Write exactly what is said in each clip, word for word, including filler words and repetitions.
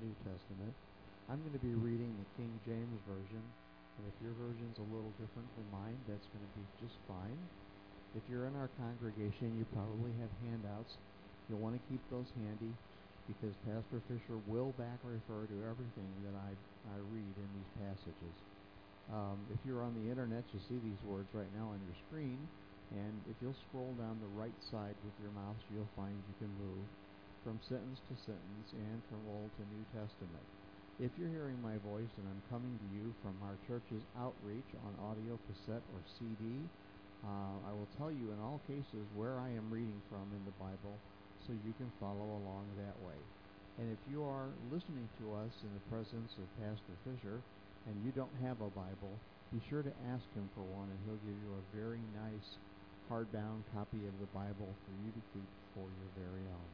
New Testament. I'm going to be reading the King James Version, and if your version's a little different than mine, that's going to be just fine. If you're in our congregation, you probably have handouts. You'll want to keep those handy because Pastor Fisher will back refer to everything that I, I read in these passages. Um, if you're on the internet, you see these words right now on your screen, and if you'll scroll down the right side with your mouse, you'll find you can move from sentence to sentence and from Old to New Testament. If you're hearing my voice and I'm coming to you from our church's outreach on audio, cassette, or C D, uh, I will tell you in all cases where I am reading from in the Bible so you can follow along that way. And if you are listening to us in the presence of Pastor Fisher and you don't have a Bible, be sure to ask him for one, and he'll give you a very nice hardbound copy of the Bible for you to keep for your very own.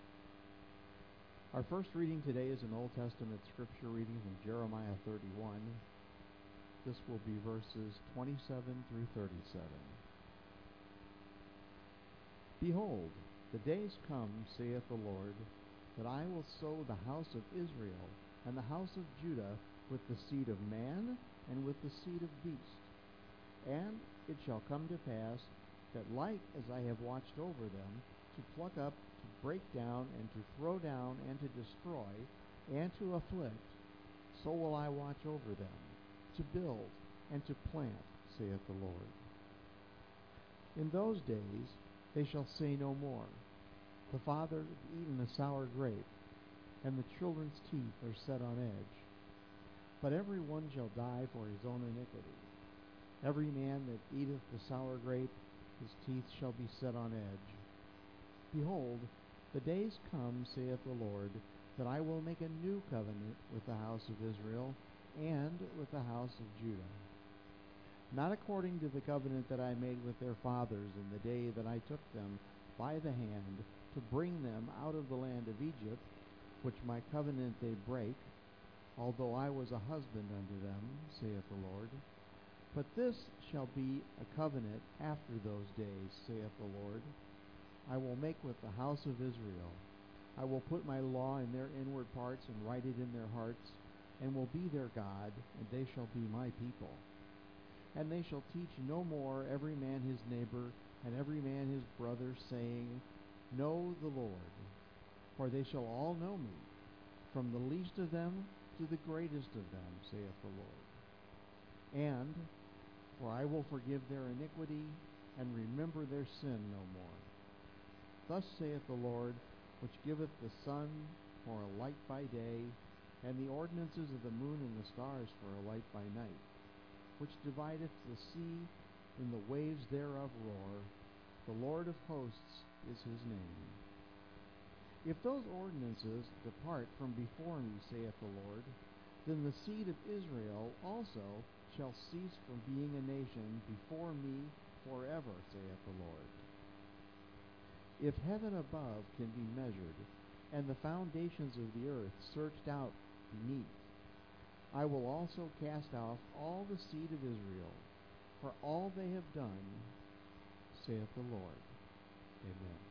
Our first reading today is an Old Testament scripture reading from Jeremiah thirty-one. This will be verses twenty-seven through thirty-seven. Behold, the days come, saith the Lord, that I will sow the house of Israel and the house of Judah with the seed of man and with the seed of beast. And it shall come to pass that like as I have watched over them, to pluck up, to break down, and to throw down, and to destroy, and to afflict, so will I watch over them, to build and to plant, saith the Lord. In those days they shall say no more, the father hath eaten a sour grape, and the children's teeth are set on edge. But every one shall die for his own iniquity. Every man that eateth the sour grape, his teeth shall be set on edge. Behold, the days come, saith the Lord, that I will make a new covenant with the house of Israel and with the house of Judah. Not according to the covenant that I made with their fathers in the day that I took them by the hand to bring them out of the land of Egypt, which my covenant they break, although I was a husband unto them, saith the Lord. But this shall be a covenant after those days, saith the Lord. I will make with the house of Israel. I will put my law in their inward parts and write it in their hearts, and will be their God, and they shall be my people. And they shall teach no more every man his neighbor, and every man his brother, saying, Know the Lord. For they shall all know me, from the least of them to the greatest of them, saith the Lord. And, for I will forgive their iniquity, and remember their sin no more. Thus saith the Lord, which giveth the sun for a light by day, and the ordinances of the moon and the stars for a light by night, which divideth the sea, and the waves thereof roar. The Lord of hosts is his name. If those ordinances depart from before me, saith the Lord, then the seed of Israel also shall cease from being a nation before me forever, saith the Lord. If heaven above can be measured, and the foundations of the earth searched out beneath, I will also cast off all the seed of Israel, for all they have done, saith the Lord. Amen.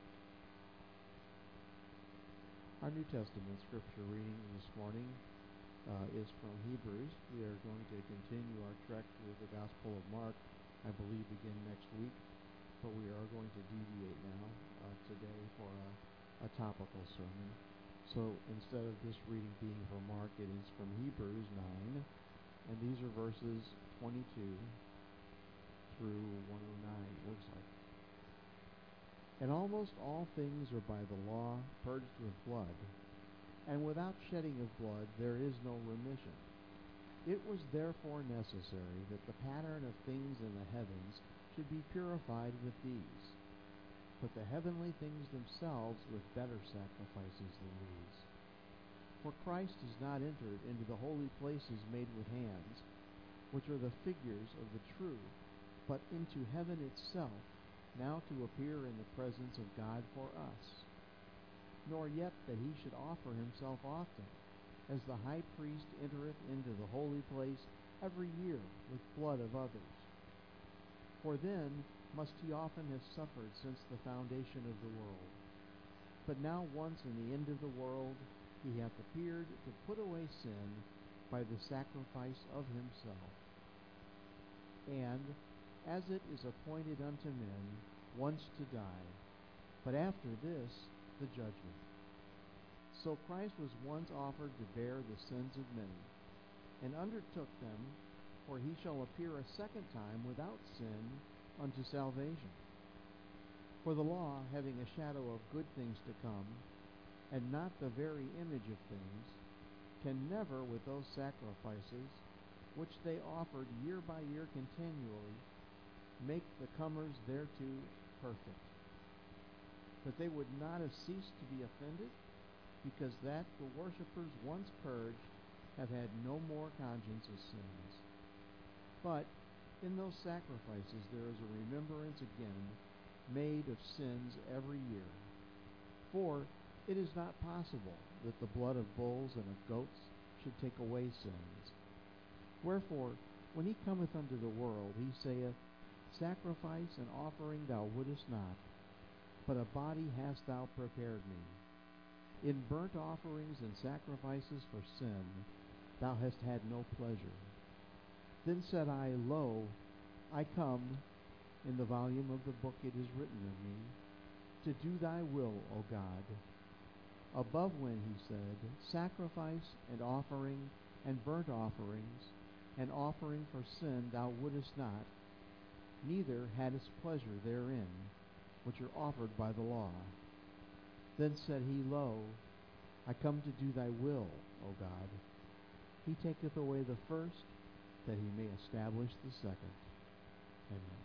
Our New Testament scripture reading this morning uh, is from Hebrews. We are going to continue our trek through the Gospel of Mark, I believe, again next week, but we are going to deviate now uh, today for a, a topical sermon. So instead of this reading being from Mark, it is from Hebrews nine, and these are verses twenty-two through one oh nine, looks like. And almost all things are by the law purged with blood, and without shedding of blood there is no remission. It was therefore necessary that the pattern of things in the heavens should be purified with these, but the heavenly things themselves with better sacrifices than these. For Christ is not entered into the holy places made with hands, which are the figures of the true, but into heaven itself, now to appear in the presence of God for us. Nor yet that he should offer himself often, as the high priest entereth into the holy place every year with blood of others. For then must he often have suffered since the foundation of the world. But now once in the end of the world, he hath appeared to put away sin by the sacrifice of himself. And as it is appointed unto men once to die, but after this the judgment. So Christ was once offered to bear the sins of many, and undertook them, for he shall appear a second time without sin unto salvation. For the law, having a shadow of good things to come, and not the very image of things, can never with those sacrifices, which they offered year by year continually, make the comers thereto perfect. But they would not have ceased to be offended, because that the worshippers once purged have had no more conscience of sins. But in those sacrifices there is a remembrance again made of sins every year. For it is not possible that the blood of bulls and of goats should take away sins. Wherefore, when he cometh unto the world, he saith, Sacrifice and offering thou wouldest not, but a body hast thou prepared me. In burnt offerings and sacrifices for sin thou hast had no pleasure. Then said I, Lo, I come, in the volume of the book it is written of me, to do thy will, O God. Above when he said, Sacrifice and offering and burnt offerings, and offering for sin thou wouldest not, neither hadst pleasure therein, which are offered by the law. Then said he, Lo, I come to do thy will, O God. He taketh away the first, that he may establish the second. Amen.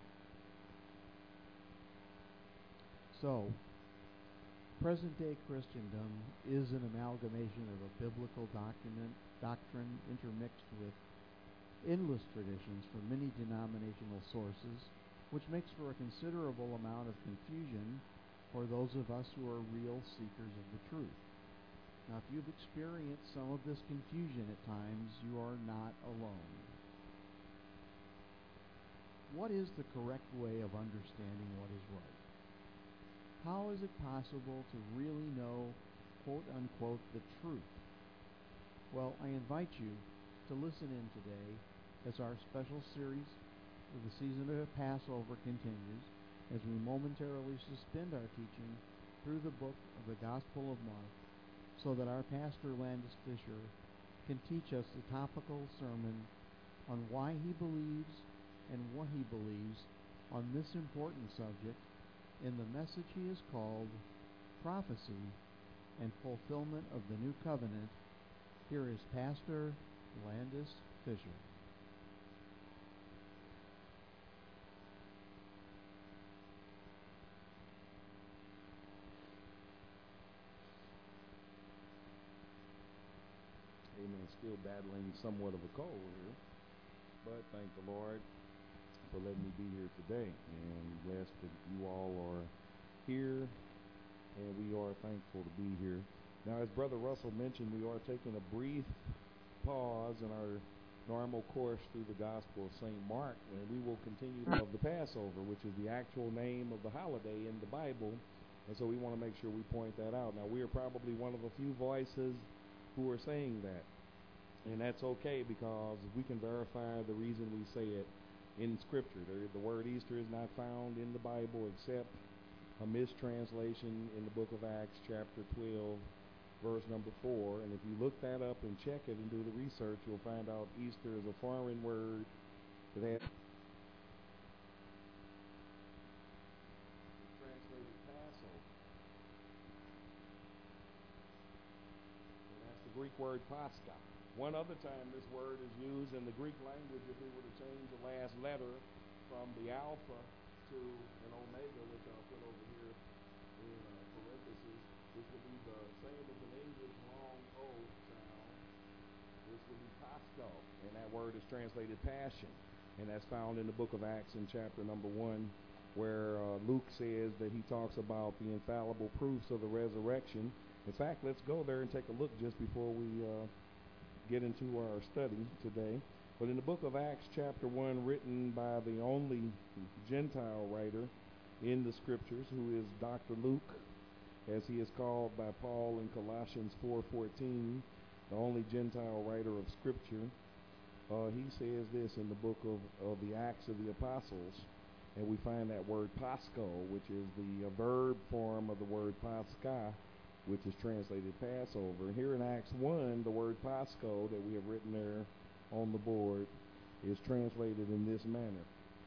So, present-day Christendom is an amalgamation of a biblical document, doctrine intermixed with endless traditions from many denominational sources, which makes for a considerable amount of confusion for those of us who are real seekers of the truth. Now, if you've experienced some of this confusion at times, you are not alone. What is the correct way of understanding what is right? How is it possible to really know, quote-unquote, the truth? Well, I invite you to listen in today as our special series of the season of Passover continues, as we momentarily suspend our teaching through the book of the Gospel of Mark, so that our pastor, Landis Fisher, can teach us the topical sermon on why he believes and what he believes on this important subject in the message he has called Prophecy and Fulfillment of the New Covenant. Here is Pastor Landis Fisher. Amen. Still battling somewhat of a cold here, but thank the Lord for letting me be here today, and blessed that you all are here, and we are thankful to be here. Now, as Brother Russell mentioned, we are taking a brief pause in our normal course through the Gospel of Saint Mark, and we will continue of the Passover, which is the actual name of the holiday in the Bible, and so we want to make sure we point that out. Now, we are probably one of the few voices who are saying that, and that's okay, because we can verify the reason we say it in Scripture. There, the word Easter is not found in the Bible except a mistranslation in the book of Acts chapter twelve, verse number four, and if you look that up and check it and do the research, you'll find out Easter is a foreign word that has translated Passover, and that's the Greek word Pascha. One other time this word is used in the Greek language, if we were to change the last letter from the alpha to an omega, which I'll put over here in uh, parentheses, which would be the same as an English long O sound, which would be Pasco, and that word is translated passion, and that's found in the book of Acts in chapter number one, where uh, Luke says that he talks about the infallible proofs of the resurrection. In fact, let's go there and take a look just before we uh, get into our study today. But in the book of Acts chapter one, written by the only Gentile writer in the Scriptures, who is Doctor Luke, as he is called by Paul in Colossians four fourteen, the only Gentile writer of Scripture. Uh, he says this in the book of, of the Acts of the Apostles, and we find that word Paschal, which is the uh, verb form of the word Pascha, which is translated Passover. And here in Acts one, the word Paschal that we have written there on the board is translated in this manner.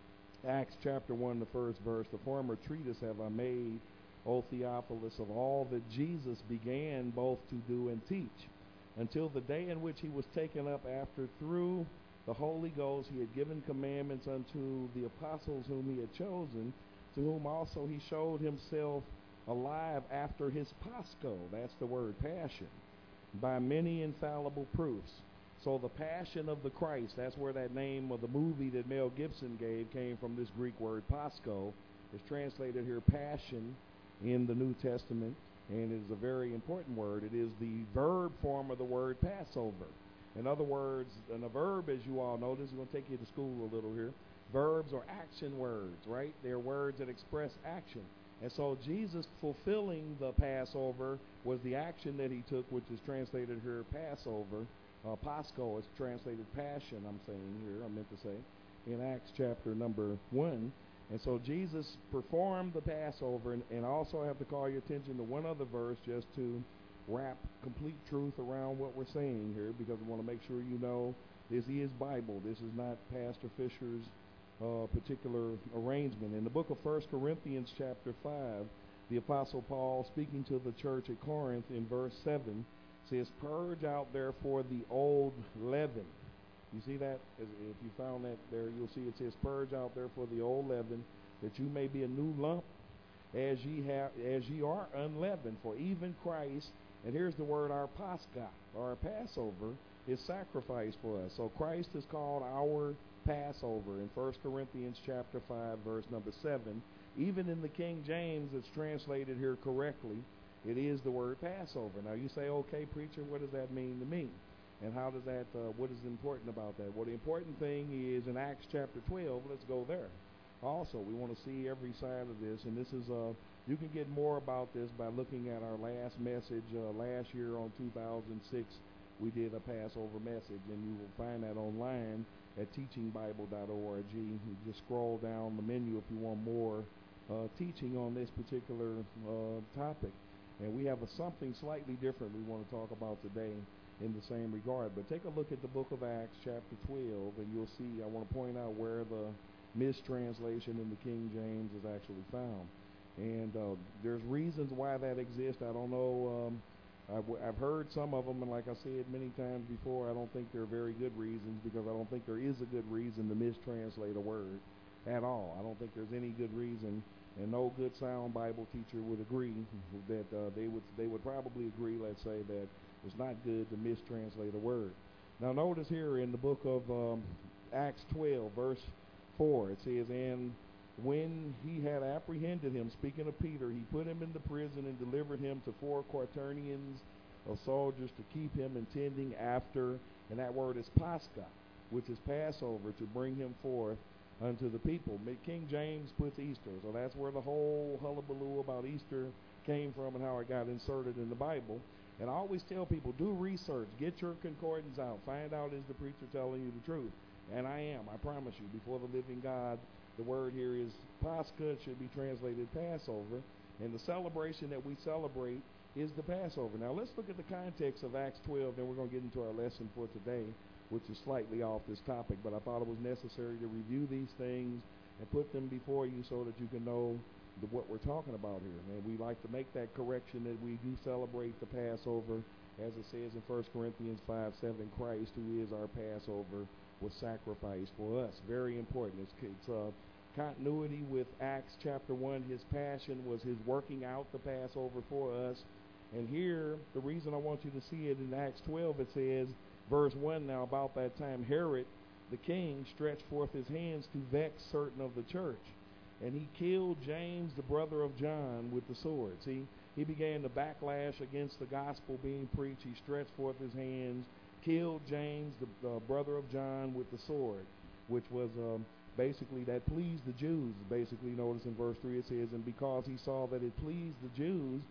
Acts chapter one, the first verse, the former treatise have I made, O Theophilus, of all that Jesus began both to do and teach, until the day in which he was taken up, after through the Holy Ghost he had given commandments unto the apostles whom he had chosen, to whom also he showed himself alive after his Paschal, that's the word passion, by many infallible proofs. So the passion of the Christ, that's where that name of the movie that Mel Gibson gave came from, this Greek word Paschal. It's translated here passion in the New Testament, and it is a very important word. It is the verb form of the word Passover. In other words, and a verb, as you all know, this is going to take you to school a little here. Verbs are action words, right? They're words that express action. And so Jesus fulfilling the Passover was the action that he took, which is translated here Passover. Uh, Paschal is translated passion, I'm saying here, I meant to say, in Acts chapter number one. And so Jesus performed the Passover, and, and also I have to call your attention to one other verse just to wrap complete truth around what we're saying here, because I want to make sure you know this is Bible. This is not Pastor Fisher's uh, particular arrangement. In the book of First Corinthians chapter five, the Apostle Paul, speaking to the church at Corinth in verse seven, says, "Purge out therefore the old leaven." You see that? If you found that there, you'll see it says, "Purge out therefore the old leaven, that you may be a new lump, as ye have, as ye are unleavened. For even Christ," and here's the word, our Pascha, our Passover, is sacrificed for us. So Christ is called our Passover in First Corinthians chapter five, verse number seven. Even in the King James, it's translated here correctly. It is the word Passover. Now you say, okay, preacher, what does that mean to me? And how does that, uh, what is important about that? Well, the important thing is in Acts chapter twelve, let's go there. Also, we want to see every side of this, and this is, uh, you can get more about this by looking at our last message. Uh, last year on two thousand six, we did a Passover message, and you will find that online at teaching bible dot org. You just scroll down the menu if you want more uh, teaching on this particular uh, topic. And we have a something slightly different we want to talk about today in the same regard. But take a look at the book of Acts chapter twelve, and you'll see, I want to point out where the mistranslation in the King James is actually found. And uh, there's reasons why that exists. I don't know. Um, I've, I've heard some of them, and like I said many times before, I don't think they're very good reasons, because I don't think there is a good reason to mistranslate a word at all. I don't think there's any good reason, and no good sound Bible teacher would agree that uh, they would they would probably agree, let's say, that it's not good to mistranslate a word. Now notice here in the book of um, Acts twelve, verse four, it says, "And when he had apprehended him," speaking of Peter, "he put him into prison and delivered him to four quaternions of soldiers to keep him intending after," and that word is Pascha, which is Passover, "to bring him forth unto the people." King James puts Easter, so that's where the whole hullabaloo about Easter came from and how it got inserted in the Bible. And I always tell people, do research, get your concordance out, find out, is the preacher telling you the truth? And I am, I promise you, before the living God. The word here is Pascha, it should be translated Passover, and the celebration that we celebrate is the Passover. Now let's look at the context of Acts twelve, then we're going to get into our lesson for today, which is slightly off this topic, but I thought it was necessary to review these things and put them before you so that you can know the, what we're talking about here. And we like to make that correction that we do celebrate the Passover, as it says in First Corinthians five seven, Christ, who is our Passover, was sacrificed for us. Very important. It's, it's uh, continuity with Acts chapter one. His passion was his working out the Passover for us. And here, the reason I want you to see it in Acts twelve, it says, verse one, "Now about that time Herod the king stretched forth his hands to vex certain of the church, and he killed James the brother of John with the sword." See, he began to backlash against the gospel being preached. He stretched forth his hands, killed James the uh, brother of John with the sword, which was um, basically that pleased the Jews. Basically, notice in verse three it says, "And because he saw that it pleased the Jews,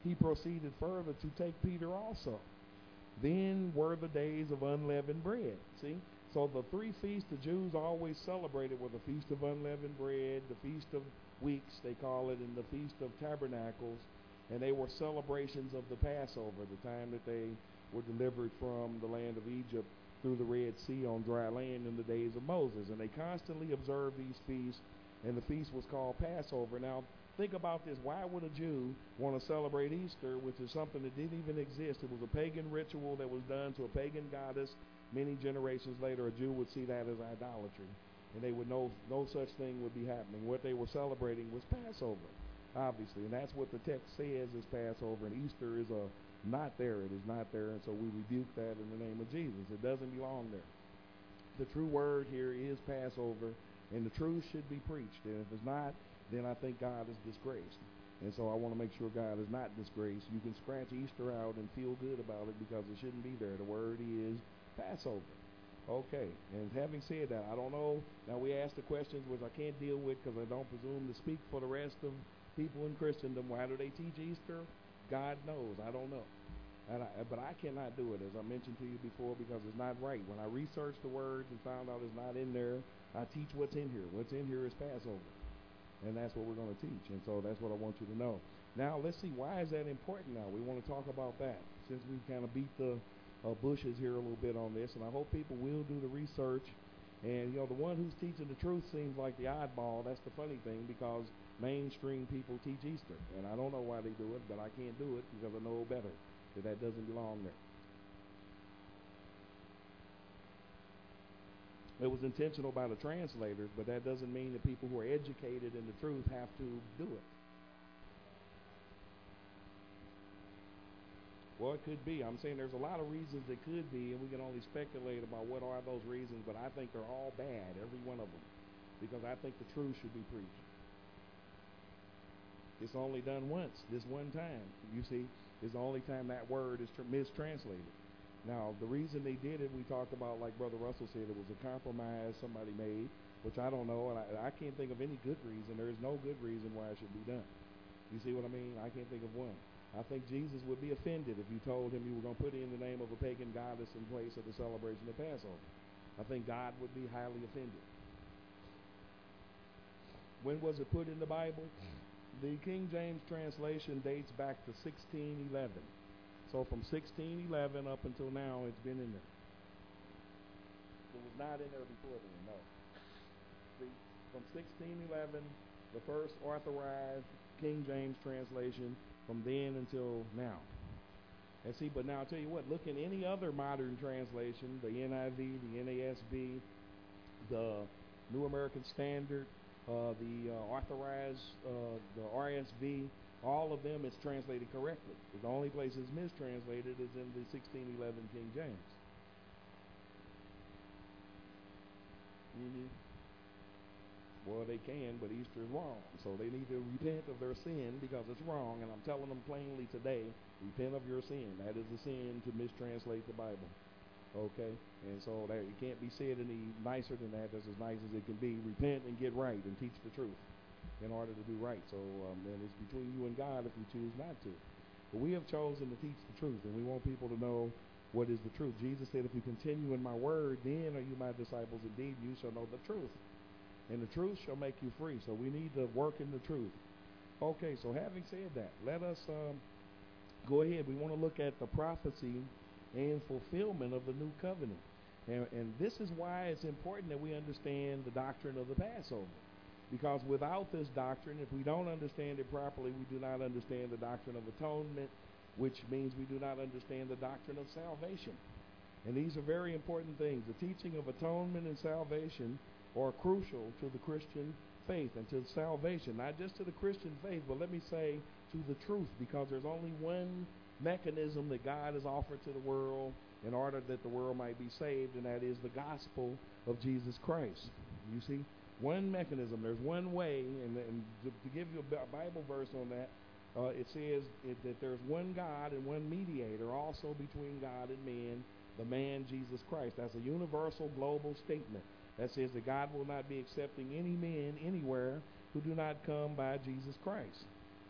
he proceeded further to take Peter also. Then were the days of unleavened bread. See? So the three feasts the Jews always celebrated were the Feast of Unleavened Bread, the Feast of Weeks, they call it, and the Feast of Tabernacles. And they were celebrations of the Passover, the time that they were delivered from the land of Egypt through the Red Sea on dry land in the days of Moses. And they constantly observed these feasts, and the feast was called Passover. Now, think about this. Why would a Jew want to celebrate Easter, which is something that didn't even exist? It was a pagan ritual that was done to a pagan goddess. Many generations later, a Jew would see that as idolatry, and they would know no such thing would be happening. What they were celebrating was Passover, obviously, and that's what the text says is Passover, and Easter is a not there. It is not there, and so we rebuke that in the name of Jesus. It doesn't belong there. The true word here is Passover, and the truth should be preached, and if it's not, then I think God is disgraced. And so I want to make sure God is not disgraced. You can scratch Easter out and feel good about it because it shouldn't be there. The word is Passover. Okay, and having said that, I don't know. Now we ask the questions which I can't deal with because I don't presume to speak for the rest of people in Christendom. Why do they teach Easter? God knows. I don't know. And I, but I cannot do it, as I mentioned to you before, because it's not right. When I researched the words and found out it's not in there, I teach what's in here. What's in here is Passover. And that's what we're going to teach. And so that's what I want you to know. Now, let's see, why is that important now? We want to talk about that, since we kind of beat the uh, bushes here a little bit on this. And I hope people will do the research. And, you know, the one who's teaching the truth seems like the oddball. That's the funny thing, because mainstream people teach Easter. And I don't know why they do it, but I can't do it because I know better that that doesn't belong there. It was intentional by the translators, but that doesn't mean that people who are educated in the truth have to do it. Well, it could be. I'm saying there's a lot of reasons it could be, and we can only speculate about what are those reasons, but I think they're all bad, every one of them, because I think the truth should be preached. It's only done once, this one time. You see, it's the only time that word is tr- mistranslated. Now, the reason they did it, we talked about, like Brother Russell said, it was a compromise somebody made, which I don't know, and I, I can't think of any good reason. There is no good reason why it should be done. You see what I mean? I can't think of one. I think Jesus would be offended if you told him you were going to put in the name of a pagan goddess in place of the celebration of Passover. I think God would be highly offended. When was it put in the Bible? The King James translation dates back to sixteen eleven. So from sixteen eleven up until now, it's been in there. It was not in there before then, no. See, from sixteen eleven, the first authorized King James translation, from then until now. And see, but now I'll tell you what, look in any other modern translation, the N I V, the N A S B, the New American Standard, uh, the uh, authorized, uh, the R S V, all of them is translated correctly. The only place it's mistranslated is in the sixteen eleven King James. Mm-hmm. Well, they can, but Easter is wrong. So they need to repent of their sin because it's wrong. And I'm telling them plainly today, repent of your sin. That is the sin to mistranslate the Bible. Okay? And so that, it can't be said any nicer than that. That's as nice as it can be. Repent and get right and teach the truth in order to do right. So um, then it's between you and God if you choose not to. But we have chosen to teach the truth, and we want people to know what is the truth. Jesus said, if you continue in my word, then are you my disciples indeed. You shall know the truth, and the truth shall make you free. So we need to work in the truth. Okay, so having said that, let us um, go ahead. We want to look at the prophecy and fulfillment of the new covenant. And, and this is why it's important that we understand the doctrine of the Passover. Because without this doctrine, if we don't understand it properly, we do not understand the doctrine of atonement, which means we do not understand the doctrine of salvation. And these are very important things. The teaching of atonement and salvation are crucial to the Christian faith and to salvation, not just to the Christian faith, but let me say to the truth, because there's only one mechanism that God has offered to the world in order that the world might be saved, and that is the gospel of Jesus Christ. You see, one mechanism, there's one way, and, and to, to give you a Bible verse on that, uh, it says it, that there's one God and one mediator also between God and man, the man Jesus Christ. That's a universal global statement. That says that God will not be accepting any men anywhere who do not come by Jesus Christ.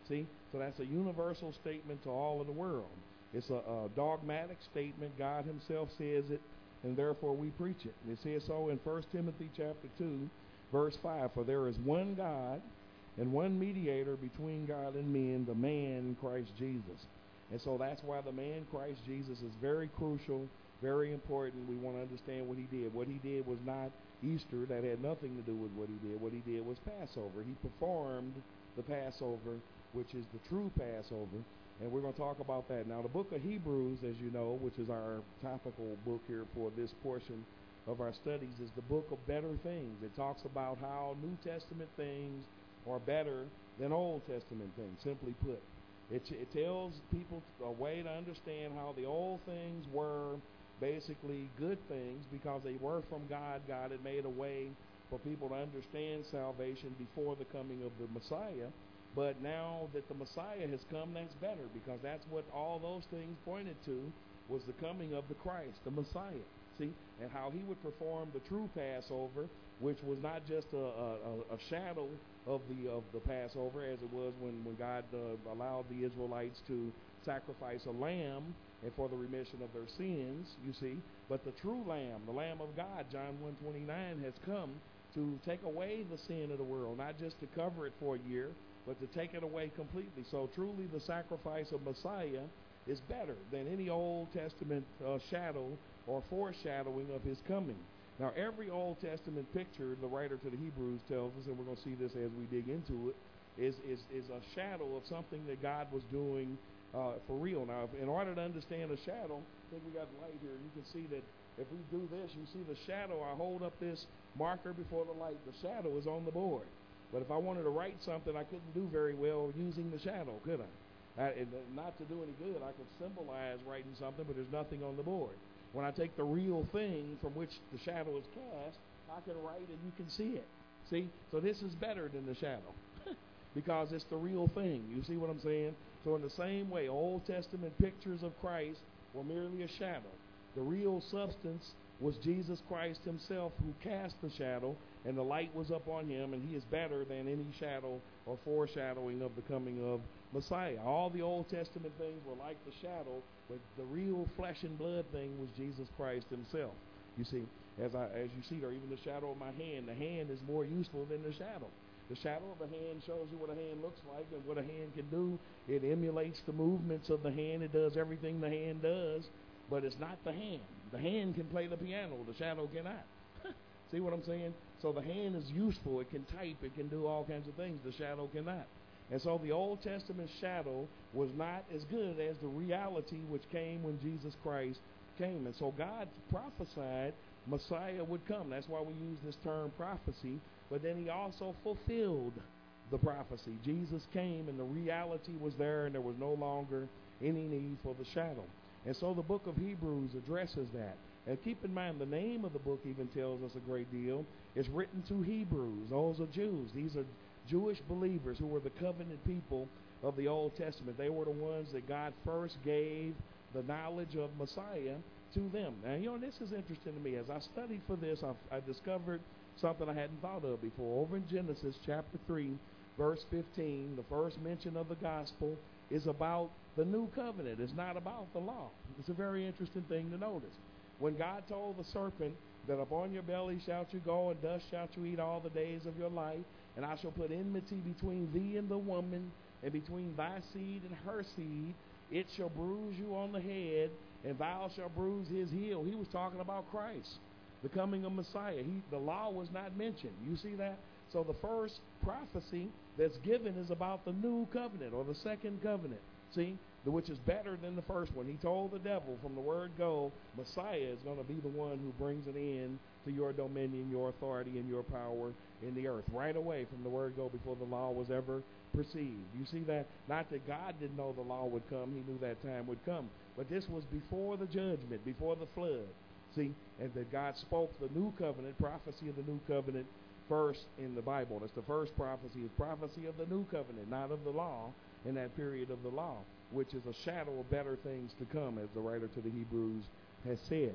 See? So that's a universal statement to all of the world. It's a, a dogmatic statement. God himself says it, and therefore we preach it. And it says so in First Timothy chapter two, verse five. For there is one God and one mediator between God and men, the man Christ Jesus. And so that's why the man Christ Jesus is very crucial, very important. We want to understand what he did. What he did was not Easter. That had nothing to do with what he did. What he did was Passover. He performed the Passover, which is the true Passover. And we're going to talk about that. Now, the book of Hebrews, as you know, which is our topical book here for this portion of our studies, is the book of better things. It talks about how New Testament things are better than Old Testament things, simply put. It, it tells people a way to understand how the old things were basically good things because they were from God. God had made a way for people to understand salvation before the coming of the Messiah. But now that the Messiah has come, that's better because that's what all those things pointed to, was the coming of the Christ, the Messiah. See? And how he would perform the true Passover, which was not just a, a, a shadow of the of the Passover as it was when, when God uh, allowed the Israelites to sacrifice a lamb and for the remission of their sins, you see. But the true Lamb, the Lamb of God, John one twenty-nine, has come to take away the sin of the world, not just to cover it for a year, but to take it away completely. So truly the sacrifice of Messiah is better than any Old Testament uh, shadow or foreshadowing of his coming. Now, every Old Testament picture, the writer to the Hebrews tells us, and we're going to see this as we dig into it, is, is, is a shadow of something that God was doing uh, for real. Now, if, in order to understand a shadow, I think we got light here. You can see that if we do this, you see the shadow. I hold up this marker before the light. The shadow is on the board. But if I wanted to write something, I couldn't do very well using the shadow, could I? I and not to do any good, I could symbolize writing something, but there's nothing on the board. When I take the real thing from which the shadow is cast, I can write and you can see it. See? So this is better than the shadow because it's the real thing. You see what I'm saying? So in the same way, Old Testament pictures of Christ were merely a shadow. The real substance was Jesus Christ himself, who cast the shadow, and the light was up on him, and he is better than any shadow or foreshadowing of the coming of Messiah. All the Old Testament things were like the shadow, but the real flesh and blood thing was Jesus Christ himself. You see, as I, as you see there, even the shadow of my hand, the hand is more useful than the shadow. The shadow of a hand shows you what a hand looks like and what a hand can do. It emulates the movements of the hand. It does everything the hand does, but it's not the hand. The hand can play the piano. The shadow cannot. See what I'm saying? So the hand is useful. It can type. It can do all kinds of things. The shadow cannot. And so the Old Testament shadow was not as good as the reality which came when Jesus Christ came. And so God prophesied Messiah would come. That's why we use this term prophecy. But then he also fulfilled the prophecy. Jesus came and the reality was there, and there was no longer any need for the shadow. And so the book of Hebrews addresses that. And keep in mind, the name of the book even tells us a great deal. It's written to Hebrews. Those are Jews. These are Jewish believers who were the covenant people of the Old Testament. They were the ones that God first gave the knowledge of Messiah to them. Now, you know, this is interesting to me. As I studied for this, I, I discovered something I hadn't thought of before. Over in Genesis chapter three, verse fifteen, the first mention of the gospel is about the new covenant. It's not about the law. It's a very interesting thing to notice. When God told the serpent that upon your belly shalt you go, and dust shalt you eat all the days of your life, and I shall put enmity between thee and the woman, and between thy seed and her seed, it shall bruise you on the head, and thou shalt bruise his heel. He was talking about Christ, the coming of Messiah. He, the law was not mentioned. You see that? So the first prophecy that's given is about the new covenant, or the second covenant. See? Which is better than the first one. He told the devil from the word go, Messiah is going to be the one who brings an end to your dominion, your authority, and your power in the earth. Right away from the word go, before the law was ever perceived. You see that? Not that God didn't know the law would come. He knew that time would come. But this was before the judgment, before the flood. See? And that God spoke the new covenant, prophecy of the new covenant, first in the Bible. That's the first prophecy. It's prophecy of the new covenant, not of the law, in that period of the law, which is a shadow of better things to come, as the writer to the Hebrews has said.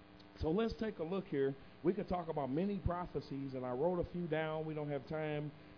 So let's take a look here. We could talk about many prophecies, and I wrote a few down. We don't have time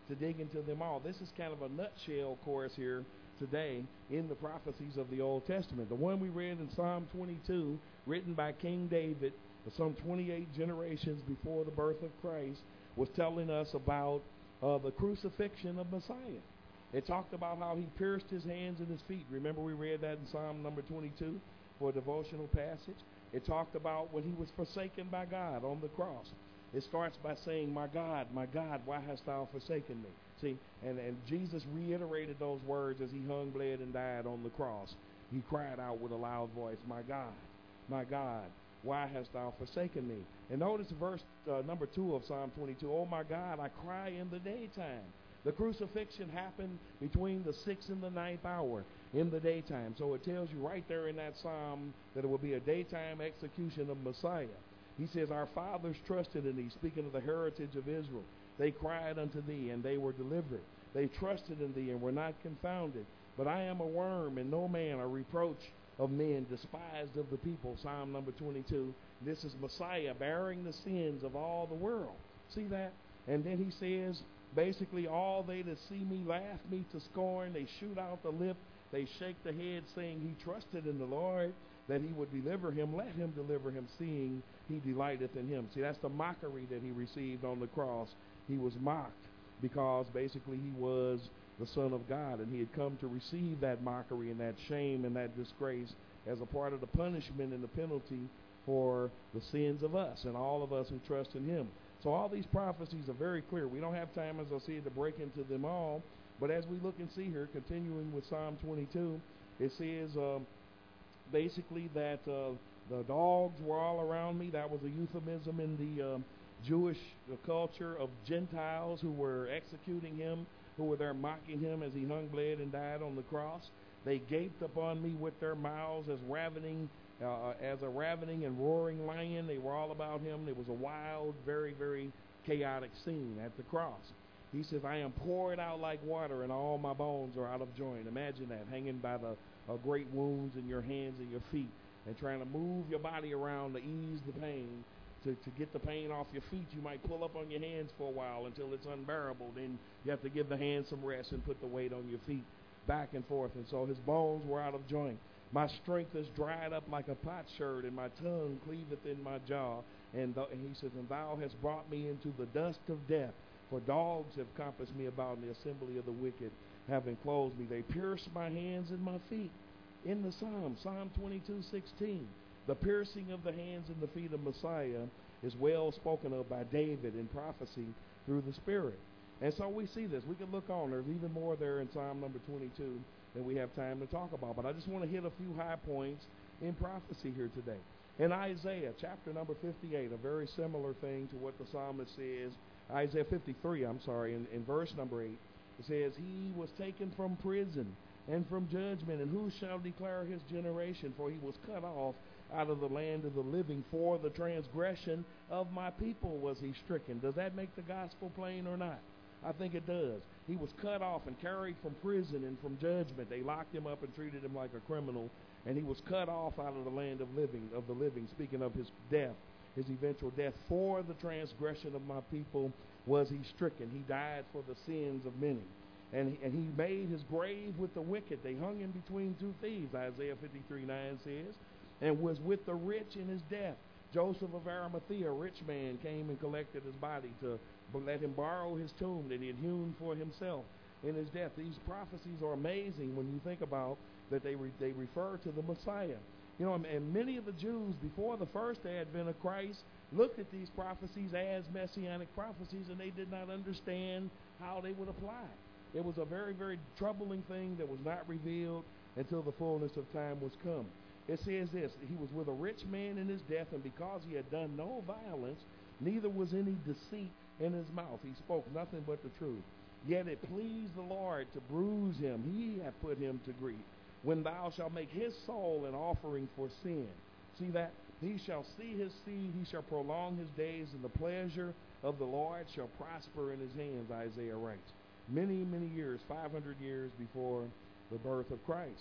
to dig into them all. This is kind of a nutshell course here today in the prophecies of the Old Testament. The one we read in Psalm twenty-two, written by King David, some twenty-eight generations before the birth of Christ, was telling us about uh, the crucifixion of Messiah. It talked about how he pierced his hands and his feet. Remember we read that in Psalm number twenty-two for a devotional passage. It talked about when he was forsaken by God on the cross. It starts by saying, my God, my God, why hast thou forsaken me? See, and, and Jesus reiterated those words as he hung, bled, and died on the cross. He cried out with a loud voice, my God, my God, why hast thou forsaken me? And notice verse uh, number two of Psalm twenty-two, oh my God, I cry in the daytime. The crucifixion happened between the sixth and the ninth hour in the daytime. So it tells you right there in that psalm that it will be a daytime execution of Messiah. He says, our fathers trusted in thee, speaking of the heritage of Israel. They cried unto thee, and they were delivered. They trusted in thee, and were not confounded. But I am a worm, and no man, a reproach of men, despised of the people. Psalm number twenty-two. This is Messiah bearing the sins of all the world. See that? And then he says, basically, all they that see me laugh me to scorn. They shoot out the lip. They shake the head, saying, he trusted in the Lord, that he would deliver him. Let him deliver him, seeing he delighteth in him. See, that's the mockery that he received on the cross. He was mocked because basically he was the Son of God, and he had come to receive that mockery and that shame and that disgrace as a part of the punishment and the penalty for the sins of us and all of us who trust in him. So all these prophecies are very clear. We don't have time, as I see, to break into them all. But as we look and see here, continuing with Psalm twenty-two, it says um, basically that uh, the dogs were all around me. That was a euphemism in the um, Jewish uh, culture of Gentiles who were executing him, who were there mocking him as he hung, bled, and died on the cross. They gaped upon me with their mouths as ravening, uh, as a ravening and roaring lion. They were all about him. It was a wild, very, very chaotic scene at the cross. He says, I am poured out like water, and all my bones are out of joint. Imagine that, hanging by the uh, great wounds in your hands and your feet, and trying to move your body around to ease the pain. To, to get the pain off your feet, you might pull up on your hands for a while until it's unbearable. Then you have to give the hands some rest and put the weight on your feet back and forth. And so his bones were out of joint. My strength is dried up like a potsherd, and my tongue cleaveth in my jaw. And, th- and he says, and thou hast brought me into the dust of death. For dogs have compassed me about, in the assembly of the wicked have enclosed me. They pierced my hands and my feet. In the Psalm, Psalm twenty-two sixteen, the piercing of the hands and the feet of Messiah is well spoken of by David in prophecy through the Spirit. And so we see this. We can look on. There's even more there in Psalm number twenty-two that we have time to talk about. But I just want to hit a few high points in prophecy here today. In Isaiah chapter number fifty-eight, a very similar thing to what the psalmist says. Isaiah fifty-three, I'm sorry, in, in verse number eight, it says, he was taken from prison and from judgment, and who shall declare his generation? For he was cut off out of the land of the living. For the transgression of my people was he stricken. Does that make the gospel plain or not? I think it does. He was cut off and carried from prison and from judgment. They locked him up and treated him like a criminal, and he was cut off out of the land of living, of the living, speaking of his death. His eventual death. For the transgression of my people was he stricken. He died for the sins of many. And he, and he made his grave with the wicked. They hung him between two thieves, Isaiah fifty-three nine says, and was with the rich in his death. Joseph of Arimathea, a rich man, came and collected his body to let him borrow his tomb that he had hewn for himself in his death. These prophecies are amazing when you think about that they, re, they refer to the Messiah. You know, and many of the Jews before the first advent of Christ looked at these prophecies as messianic prophecies, and they did not understand how they would apply. It was a very, very troubling thing that was not revealed until the fullness of time was come. It says this, he was with a rich man in his death, and because he had done no violence, neither was any deceit in his mouth. He spoke nothing but the truth. Yet it pleased the Lord to bruise him. He hath put him to grief. When thou shalt make his soul an offering for sin. See that? He shall see his seed, he shall prolong his days, and the pleasure of the Lord shall prosper in his hands, Isaiah writes. Many, many years, five hundred years before the birth of Christ.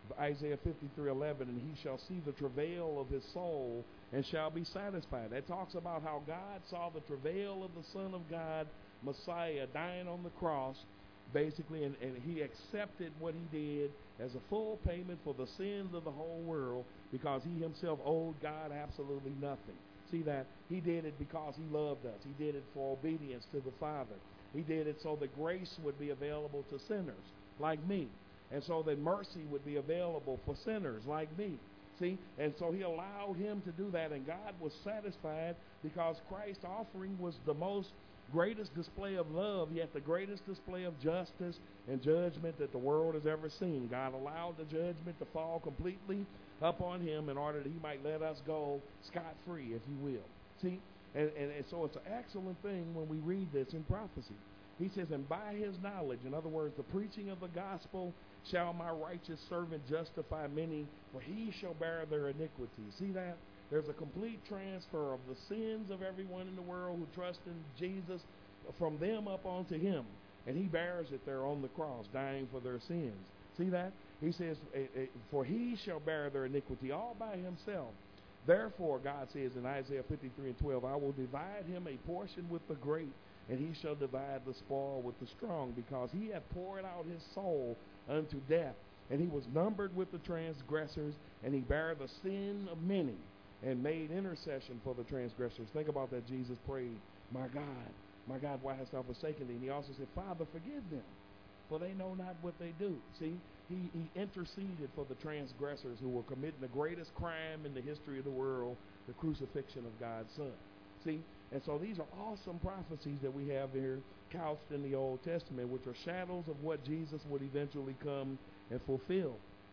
Isaiah fifty-three eleven, and he shall see the travail of his soul and shall be satisfied. That talks about how God saw the travail of the Son of God, Messiah, dying on the cross, basically, and, and he accepted what he did as a full payment for the sins of the whole world because he himself owed God absolutely nothing. See that? He did it because he loved us. He did it for obedience to the Father. He did it so that grace would be available to sinners like me, and so that mercy would be available for sinners like me. See? And so he allowed him to do that, and God was satisfied because Christ's offering was the most greatest display of love, yet the greatest display of justice and judgment that the world has ever seen. God allowed the judgment to fall completely upon him in order that he might let us go scot-free, if you will. See? And, and, and so it's an excellent thing when we read this in prophecy. He says, and by his knowledge, in other words, the preaching of the gospel, shall my righteous servant justify many, for he shall bear their iniquities. See that? There's a complete transfer of the sins of everyone in the world who trust in Jesus from them up onto him. And he bears it there on the cross, dying for their sins. See that? He says, for he shall bear their iniquity all by himself. Therefore, God says in Isaiah fifty-three and twelve, I will divide him a portion with the great, and he shall divide the spoil with the strong, because he hath poured out his soul unto death, and he was numbered with the transgressors, and he bare the sin of many, and made intercession for the transgressors. Think about that. Jesus prayed, my God, my God, why hast thou forsaken thee? And he also said, Father, forgive them, for they know not what they do. See, he, he interceded for the transgressors who were committing the greatest crime in the history of the world, the crucifixion of God's Son. See, and so these are awesome prophecies that we have here couched in the Old Testament, which are shadows of what Jesus would eventually come and fulfill.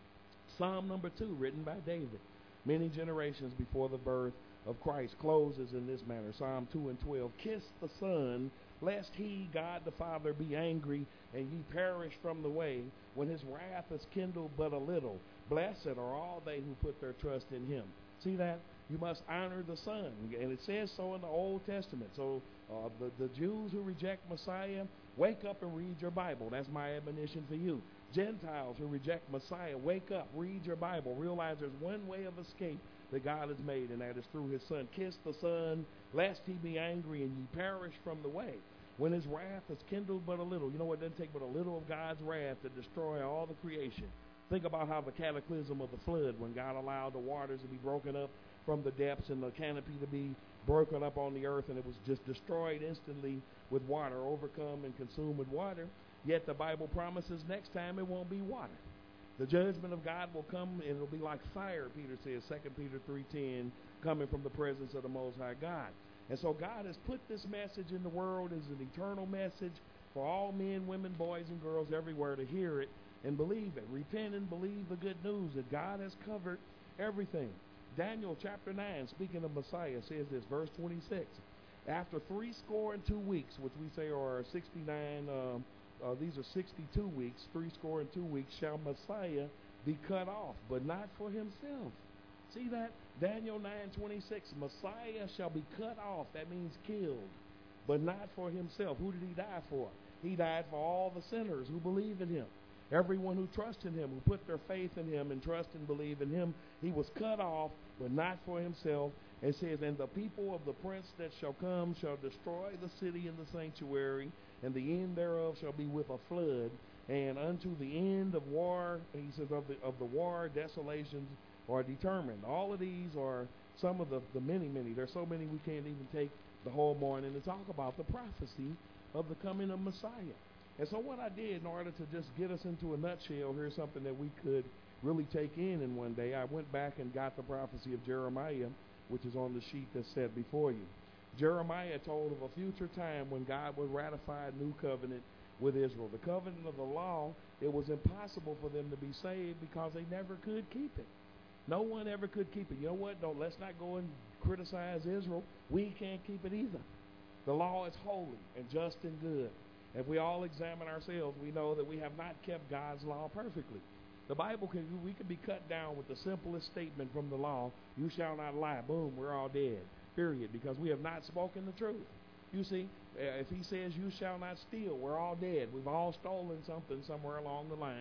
Psalm number two, written by David, many generations before the birth of Christ, closes in this manner. Psalm two and twelve, kiss the Son, lest he, God the Father, be angry, and ye perish from the way, when his wrath is kindled but a little. Blessed are all they who put their trust in him. See that? You must honor the Son, and it says so in the Old Testament. So uh, the, the Jews who reject Messiah, wake up and read your Bible. That's my admonition for you. Gentiles who reject Messiah, wake up, read your Bible. Realize there's one way of escape that God has made, and that is through his Son. Kiss the Son, lest he be angry, and ye perish from the way, when his wrath is kindled but a little. You know what? It doesn't take but a little of God's wrath to destroy all the creation. Think about how the cataclysm of the flood, when God allowed the waters to be broken up from the depths and the canopy to be broken up on the earth, and it was just destroyed instantly with water, overcome and consumed with water. Yet the Bible promises next time it won't be water. The judgment of God will come, and it'll be like fire, Peter says, Second Peter three ten, coming from the presence of the Most High God. And so God has put this message in the world as an eternal message for all men, women, boys, and girls everywhere to hear it and believe it. Repent and believe the good news that God has covered everything. Daniel chapter nine, speaking of Messiah, says this, verse twenty-six. After three score and two weeks, which we say are sixty-nine, um, uh, these are sixty-two weeks, three score and two weeks, shall Messiah be cut off, but not for himself. See that? Daniel nine twenty-six, Messiah shall be cut off. That means killed, but not for himself. Who did he die for? He died for all the sinners who believe in him. Everyone who trusts in him, who put their faith in him and trust and believe in him, he was cut off, but not for himself. It says, and the people of the prince that shall come shall destroy the city and the sanctuary, and the end thereof shall be with a flood, and unto the end of war, he says, of the, of the war, desolations are determined. All of these are some of the, the many, many. There's so many we can't even take the whole morning to talk about the prophecy of the coming of Messiah. And so what I did in order to just get us into a nutshell, here's something that we could really take in in one day. I went back and got the prophecy of Jeremiah, which is on the sheet that's set before you. Jeremiah told of a future time when God would ratify a new covenant with Israel. The covenant of the law, it was impossible for them to be saved because they never could keep it. No one ever could keep it. You know what? Don't, let's not go and criticize Israel. We can't keep it either. The law is holy and just and good. If we all examine ourselves, we know that we have not kept God's law perfectly. The Bible, can we can be cut down with the simplest statement from the law, you shall not lie. Boom, we're all dead, period, because we have not spoken the truth. You see, if he says you shall not steal, we're all dead. We've all stolen something somewhere along the line,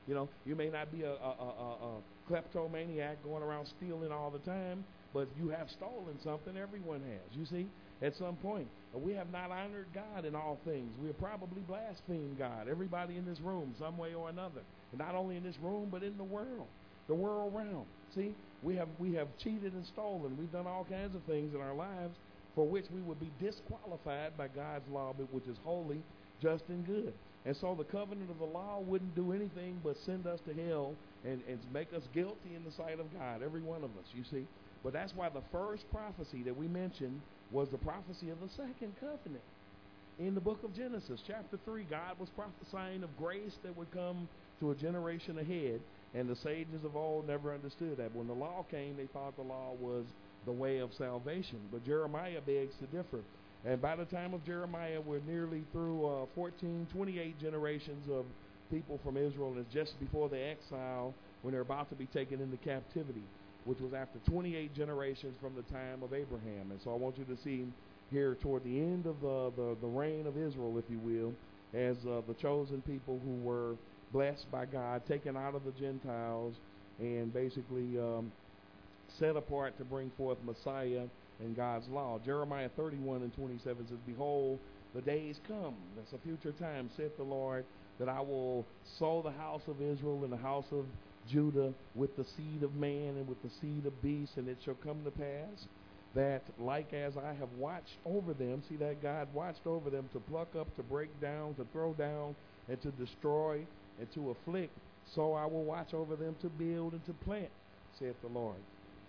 You know, you may not be a, a, a, a, a kleptomaniac going around stealing all the time, but you have stolen something. Everyone has, you see, at some point. We have not honored God in all things. We have probably blasphemed God. Everybody in this room, some way or another. And not only in this room, but in the world, the world around. See, we have we have cheated and stolen. We've done all kinds of things in our lives for which we would be disqualified by God's law, which is holy, just, and good. And so the covenant of the law wouldn't do anything but send us to hell and, and make us guilty in the sight of God, every one of us, you see. But that's why the first prophecy that we mentioned was the prophecy of the second covenant. In the book of Genesis, chapter three, God was prophesying of grace that would come to a generation ahead, and the sages of old never understood that. When the law came, they thought the law was the way of salvation. But Jeremiah begs to differ. And by the time of Jeremiah, we're nearly through uh, fourteen, twenty-eight generations of people from Israel, and it's just before the exile when they're about to be taken into captivity, which was after twenty-eight generations from the time of Abraham. And so I want you to see here toward the end of the, the, the reign of Israel, if you will, as uh, the chosen people who were blessed by God, taken out of the Gentiles, and basically um, set apart to bring forth Messiah and God's law. Jeremiah thirty-one and twenty-seven says, "Behold, the days come," that's a future time, saith the Lord, "that I will sow the house of Israel and the house of Judah with the seed of man and with the seed of beast, and it shall come to pass that like as I have watched over them," see that God watched over them to pluck up, to break down, to throw down, and to destroy, and to afflict, "so I will watch over them to build and to plant, saith the Lord."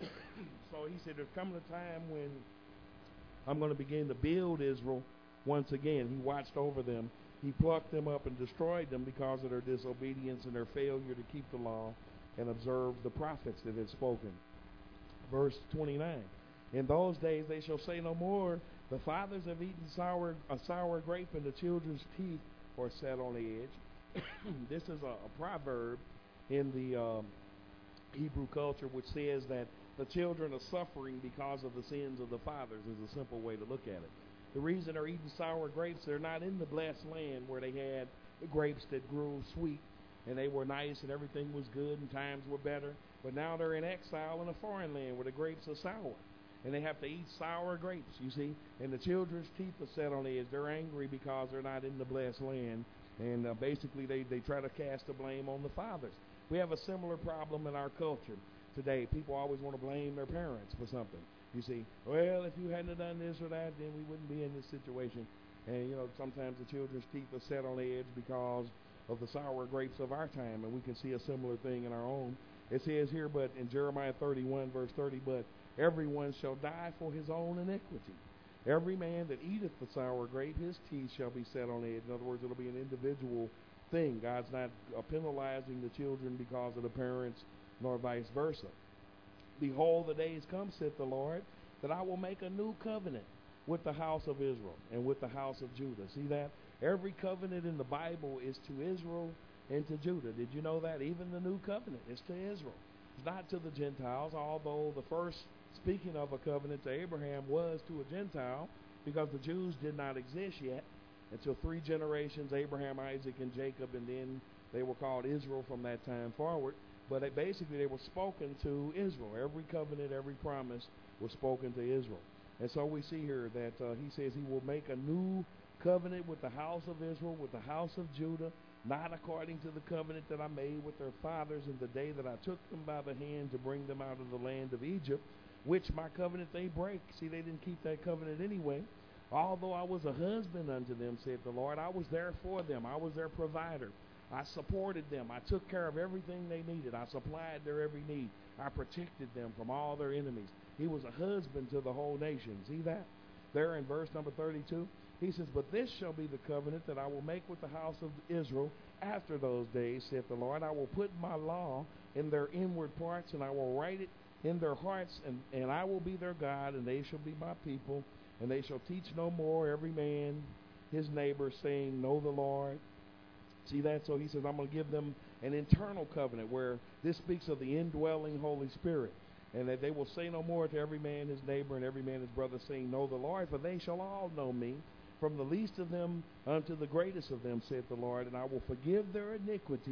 So he said, there's coming a time when I'm going to begin to build Israel once again. He watched over them. He plucked them up and destroyed them because of their disobedience and their failure to keep the law and observe the prophets that had spoken. Verse twenty-nine, "In those days they shall say no more, the fathers have eaten sour, a sour grape, and the children's teeth are set on the edge." This is a, a proverb in the um, Hebrew culture which says that the children are suffering because of the sins of the fathers, is a simple way to look at it. The reason they're eating sour grapes, they're not in the blessed land where they had the grapes that grew sweet and they were nice and everything was good and times were better. But now they're in exile in a foreign land where the grapes are sour. And they have to eat sour grapes, you see. And the children's teeth are set on edge. They're angry because they're not in the blessed land. And uh, basically they, they try to cast the blame on the fathers. We have a similar problem in our culture today. People always want to blame their parents for something. You see, well, if you hadn't done this or that, then we wouldn't be in this situation. And, you know, sometimes the children's teeth are set on edge because of the sour grapes of our time. And we can see a similar thing in our own. It says here, but in Jeremiah thirty-one, verse thirty, "But everyone shall die for his own iniquity. Every man that eateth the sour grape, his teeth shall be set on edge." In other words, it'll be an individual thing. God's not uh, penalizing the children because of the parents, nor vice versa. "Behold, the days come, saith the Lord, that I will make a new covenant with the house of Israel and with the house of Judah." See that? Every covenant in the Bible is to Israel and to Judah. Did you know that? Even the new covenant is to Israel. It's not to the Gentiles, although the first speaking of a covenant to Abraham was to a Gentile, because the Jews did not exist yet until three generations, Abraham, Isaac, and Jacob, and then they were called Israel from that time forward. But they, basically they were spoken to Israel. Every covenant, every promise was spoken to Israel. And so we see here that uh, he says he will make a new covenant with the house of Israel, with the house of Judah, not according to the covenant that I made with their fathers in the day that I took them by the hand to bring them out of the land of Egypt, which my covenant they break. See, they didn't keep that covenant anyway. "Although I was a husband unto them, saith the Lord, I was there for them. I was their provider. I supported them. I took care of everything they needed. I supplied their every need. I protected them from all their enemies." He was a husband to the whole nation. See that? There in verse number thirty-two, he says, "But this shall be the covenant that I will make with the house of Israel after those days, saith the Lord. I will put my law in their inward parts, and I will write it in their hearts, and, and I will be their God, and they shall be my people. And they shall teach no more every man his neighbor, saying, Know the Lord." See that? So he says, I'm going to give them an internal covenant where this speaks of the indwelling Holy Spirit. And that they will say no more to every man his neighbor and every man his brother, saying, Know the Lord, for they shall all know me, from the least of them unto the greatest of them, saith the Lord. And I will forgive their iniquity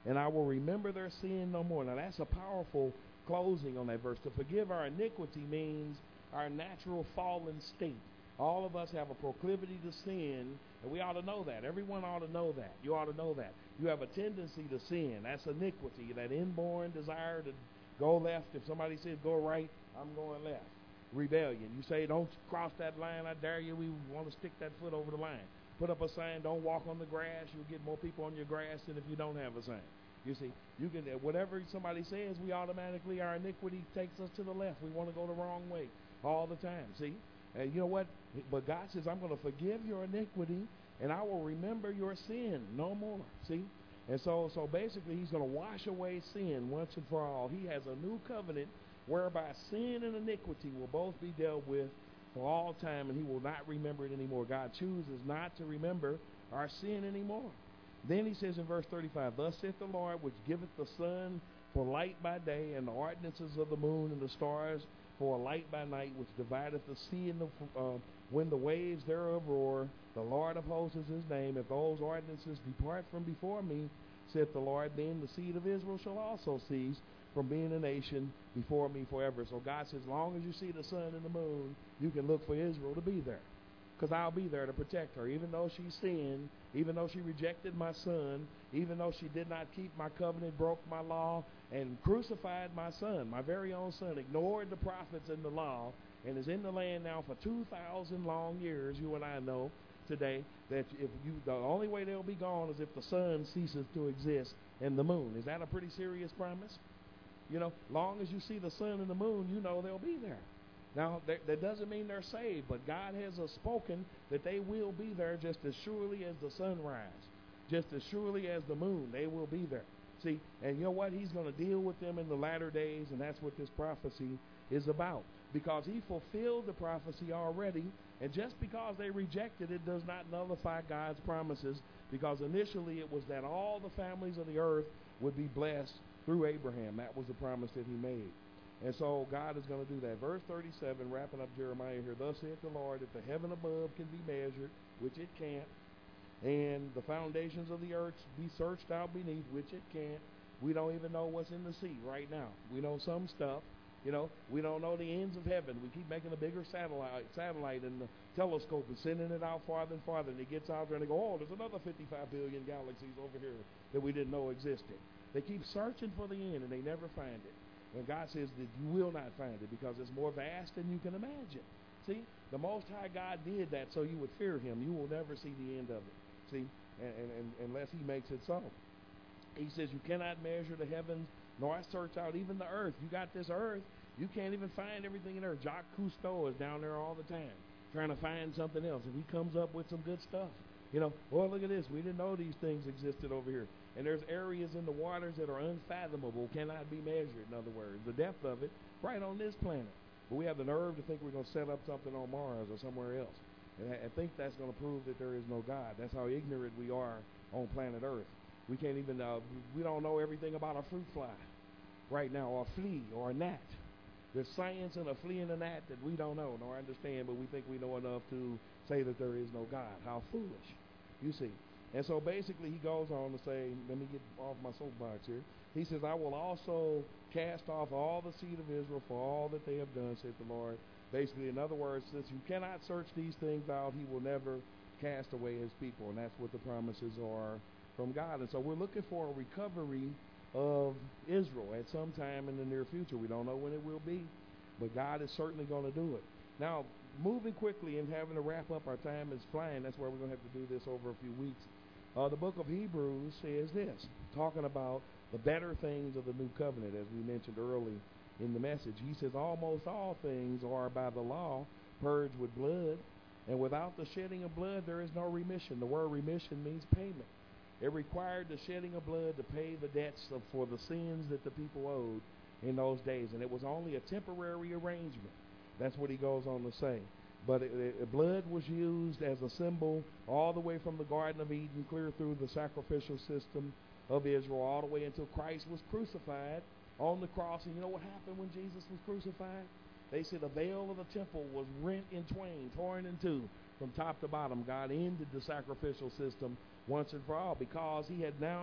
and I will remember their sin no more. Now that's a powerful closing on that verse. To forgive our iniquity means our natural fallen state. All of us have a proclivity to sin, and we ought to know that. Everyone ought to know that. You ought to know that. You have a tendency to sin. That's iniquity, that inborn desire to go left. If somebody says go right, I'm going left. Rebellion. You say, don't cross that line, I dare you. We want to stick that foot over the line. Put up a sign, don't walk on the grass. You'll get more people on your grass than if you don't have a sign. You see, you can whatever somebody says, we automatically, our iniquity takes us to the left. We want to go the wrong way all the time. See? And you know what? But God says, I'm going to forgive your iniquity, and I will remember your sin no more. See? And so, so basically, he's going to wash away sin once and for all. He has a new covenant whereby sin and iniquity will both be dealt with for all time, and he will not remember it anymore. God chooses not to remember our sin anymore. Then he says in verse thirty-five, thus saith the Lord, which giveth the sun for light by day, and the ordinances of the moon and the stars for a light by night, which divideth the sea and the uh, when the waves thereof roar. The Lord of hosts is his name. If those ordinances depart from before me, saith the Lord, then the seed of Israel shall also cease from being a nation before me forever. So God says, as long as you see the sun and the moon, you can look for Israel to be there, because I'll be there to protect her. Even though she sinned, even though she rejected my son, even though she did not keep my covenant, broke my law, and crucified my son, my very own son, ignored the prophets and the law, and is in the land now for two thousand long years. You and I know today that if you, the only way they'll be gone is if the sun ceases to exist and the moon. Is that a pretty serious promise? You know, long as you see the sun and the moon, you know they'll be there. Now, that, that doesn't mean they're saved, but God has uh, spoken that they will be there just as surely as the sunrise, just as surely as the moon. They will be there. See, and you know what? He's going to deal with them in the latter days, and that's what this prophecy is about, because he fulfilled the prophecy already, and just because they rejected it does not nullify God's promises, because initially it was that all the families of the earth would be blessed through Abraham. That was the promise that he made. And so God is going to do that. Verse thirty-seven, wrapping up Jeremiah here, thus saith the Lord, if the heaven above can be measured, which it can't, and the foundations of the earth be searched out beneath, which it can't. We don't even know what's in the sea right now. We know some stuff. You know, we don't know the ends of heaven. We keep making a bigger satellite satellite in the telescope and sending it out farther and farther. And it gets out there and they go, oh, there's another fifty-five billion galaxies over here that we didn't know existed. They keep searching for the end and they never find it. And God says that you will not find it because it's more vast than you can imagine. See, the Most High God did that so you would fear him. You will never see the end of it. See, and, and, and unless he makes it so. He says you cannot measure the heavens nor search out even the earth. You got this earth. You can't even find everything in there. Jacques Cousteau is down there all the time trying to find something else. And he comes up with some good stuff. You know, well, look at this. We didn't know these things existed over here. And there's areas in the waters that are unfathomable, cannot be measured, in other words. The depth of it, right on this planet. But we have the nerve to think we're going to set up something on Mars or somewhere else. And I, I think that's going to prove that there is no God. That's how ignorant we are on planet Earth. We can't even, uh, we don't know everything about a fruit fly right now, or a flea, or a gnat. There's science in a flea and a gnat that we don't know nor understand, but we think we know enough to say that there is no God. How foolish, you see. And so basically he goes on to say, let me get off my soapbox here. He says, I will also cast off all the seed of Israel for all that they have done, saith the Lord. Basically, in other words, since you cannot search these things out, he will never cast away his people. And that's what the promises are from God. And so we're looking for a recovery of Israel at some time in the near future. We don't know when it will be, but God is certainly going to do it. Now, moving quickly and having to wrap up, our time is flying. That's why we're going to have to do this over a few weeks. Uh, the book of Hebrews says this, talking about the better things of the new covenant, as we mentioned early in the message. He says, almost all things are by the law purged with blood, and without the shedding of blood there is no remission. The word remission means payment. It required the shedding of blood to pay the debts of, for the sins that the people owed in those days, and it was only a temporary arrangement. That's what he goes on to say. But it, it, blood was used as a symbol all the way from the Garden of Eden, clear through the sacrificial system of Israel, all the way until Christ was crucified on the cross. And you know what happened when Jesus was crucified? They said the veil of the temple was rent in twain, torn in two, from top to bottom. God ended the sacrificial system once and for all, because he had now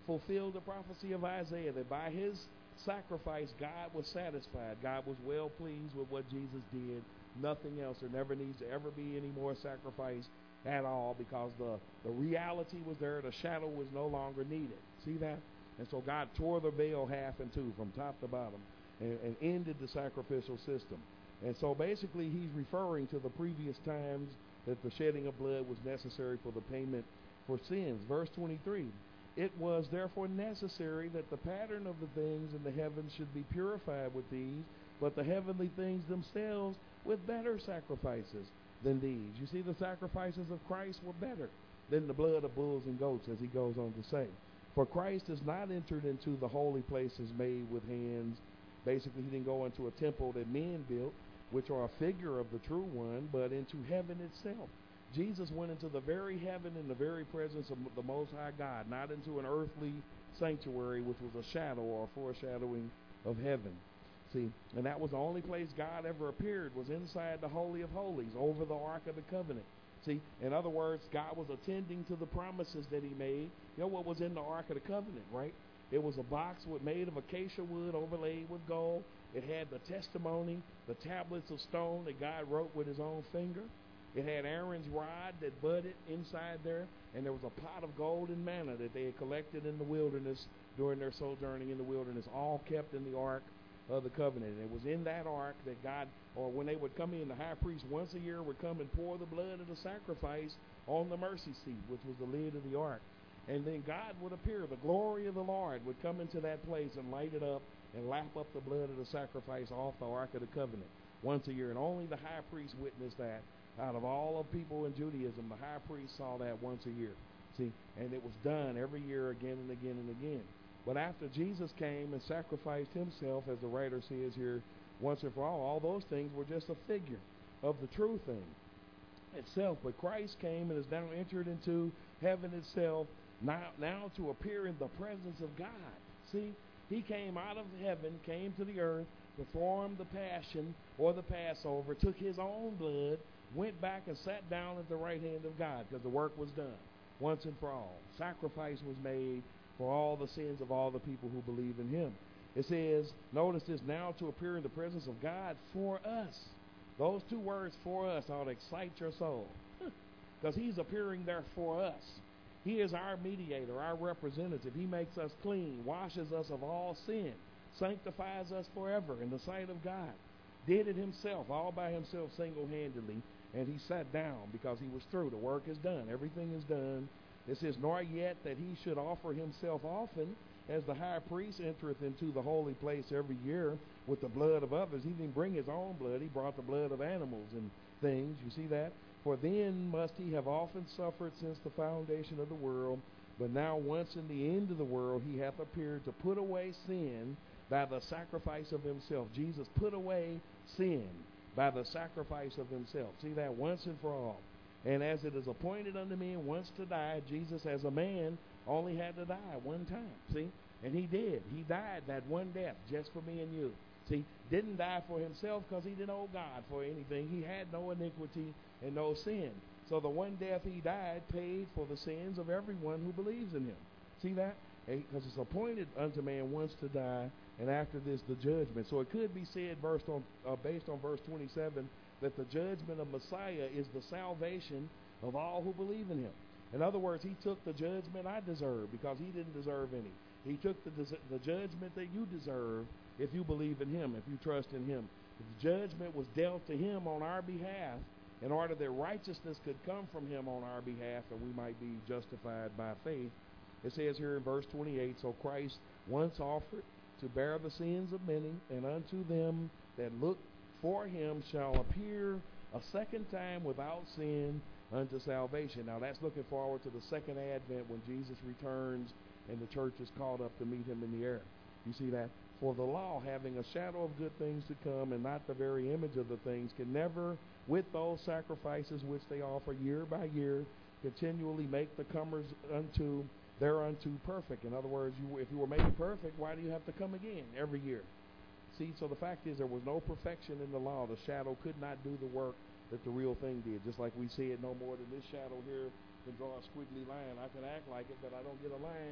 fulfilled the prophecy of Isaiah that by his sacrifice God was satisfied. God was well pleased with what Jesus did. Nothing else. There never needs to ever be any more sacrifice at all, because the, the reality was there. The shadow was no longer needed. See that? And so God tore the veil half in two from top to bottom and, and ended the sacrificial system. And so basically he's referring to the previous times that the shedding of blood was necessary for the payment for sins. Verse twenty-three, it was therefore necessary that the pattern of the things in the heavens should be purified with these, but the heavenly things themselves with better sacrifices than these. You see, the sacrifices of Christ were better than the blood of bulls and goats, as he goes on to say. For Christ has not entered into the holy places made with hands. Basically, he didn't go into a temple that men built, which are a figure of the true one, but into heaven itself. Jesus went into the very heaven in the very presence of the Most High God, not into an earthly sanctuary, which was a shadow or a foreshadowing of heaven. See, and that was the only place God ever appeared, was inside the Holy of Holies, over the Ark of the Covenant. See, in other words, God was attending to the promises that he made. You know what was in the Ark of the Covenant, right? It was a box with, made of acacia wood overlaid with gold. It had the testimony, the tablets of stone that God wrote with his own finger. It had Aaron's rod that budded inside there, and there was a pot of golden manna that they had collected in the wilderness during their sojourning in the wilderness, all kept in the Ark of the Covenant. And it was in that ark that God, or when they would come in, the high priest once a year would come and pour the blood of the sacrifice on the mercy seat, which was the lid of the ark. And then God would appear. The glory of the Lord would come into that place and light it up and lap up the blood of the sacrifice off the Ark of the Covenant once a year. And only the high priest witnessed that. Out of all of people in Judaism, the high priest saw that once a year. See, and it was done every year again and again and again. But after Jesus came and sacrificed himself, as the writer says here, once and for all, all those things were just a figure of the true thing itself. But Christ came and has now entered into heaven itself, now, now to appear in the presence of God. See, he came out of heaven, came to the earth, performed the passion or the Passover, took his own blood, went back and sat down at the right hand of God, because the work was done once and for all. Sacrifice was made for all the sins of all the people who believe in him. It says, notice this, now to appear in the presence of God for us. Those two words, for us, ought to excite your soul, because he's appearing there for us. He is our mediator, our representative. He makes us clean, washes us of all sin, sanctifies us forever in the sight of God. Did it himself, all by himself, single-handedly, and he sat down because he was through. The work is done. Everything is done. It says, nor yet that he should offer himself often, as the high priest entereth into the holy place every year with the blood of others. He didn't bring his own blood. He brought the blood of animals and things. You see that? For then must he have often suffered since the foundation of the world. But now once in the end of the world he hath appeared to put away sin by the sacrifice of himself. Jesus put away sin by the sacrifice of himself. See that? Once and for all. And as it is appointed unto men once to die, Jesus as a man only had to die one time. See? And he did. He died that one death just for me and you. See? Didn't die for himself because he didn't owe God for anything. He had no iniquity and no sin. So the one death he died paid for the sins of everyone who believes in him. See that? Because it's appointed unto man once to die, and after this the judgment. So it could be said, versed on, uh, based on verse twenty-seven, that the judgment of Messiah is the salvation of all who believe in him. In other words, he took the judgment I deserve because he didn't deserve any. He took the, the judgment that you deserve if you believe in him, if you trust in him. The judgment was dealt to him on our behalf in order that righteousness could come from him on our behalf and we might be justified by faith. It says here in verse twenty-eight, so Christ once offered to bear the sins of many, and unto them that look for him shall appear a second time without sin unto salvation. Now that's looking forward to the second advent when Jesus returns and the church is called up to meet him in the air. You see that? For the law, having a shadow of good things to come and not the very image of the things, can never, with those sacrifices which they offer year by year, continually make the comers unto thereunto perfect. In other words, you, if you were made perfect, why do you have to come again every year? See, so the fact is there was no perfection in the law. The shadow could not do the work that the real thing did. Just like we see it no more than this shadow here can draw a squiggly line. I can act like it, but I don't get a line